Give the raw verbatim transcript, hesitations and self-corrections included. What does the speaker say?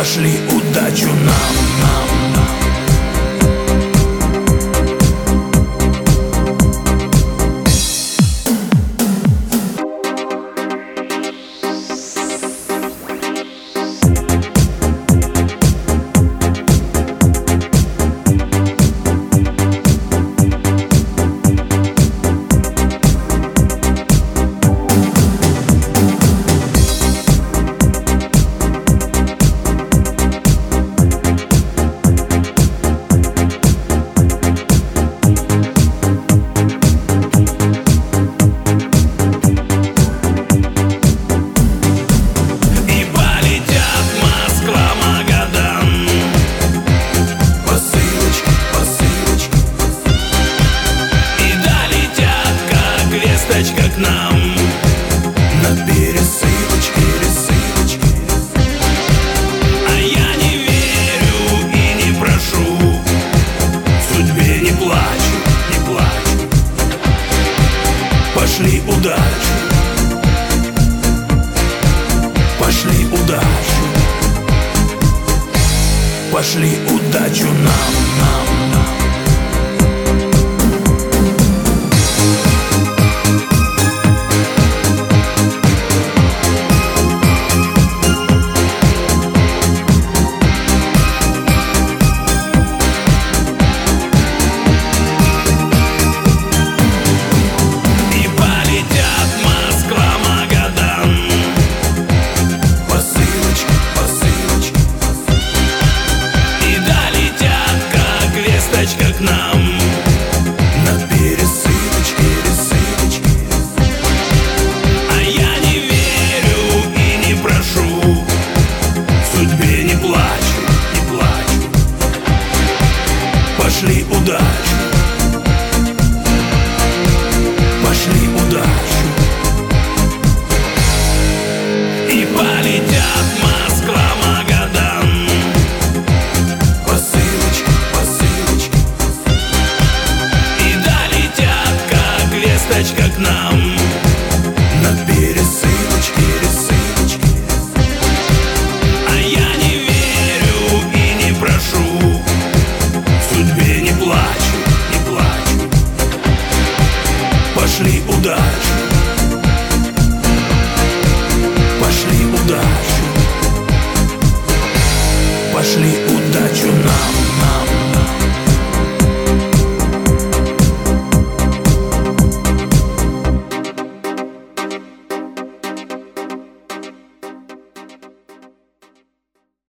Пошли удачу нам, нам, нам. К нам на пересылочке, пересылочке. А я не верю и не прошу, судьбе не плачу, не плачу. Пошли удачу, пошли удачу, пошли удачу нам, нам, нам. К нам на пересылочке, пересылочке. А я не верю и не прошу, судьбе не плачу, не плачу. Пошли удачу, пошли удачу. И полетят Москва, Магадан. К нам на пересылочке, пересылочке. А я не верю и не прошу, судьбе не плачу, не плачу. Пошли удачу, пошли удачу, пошли удачу.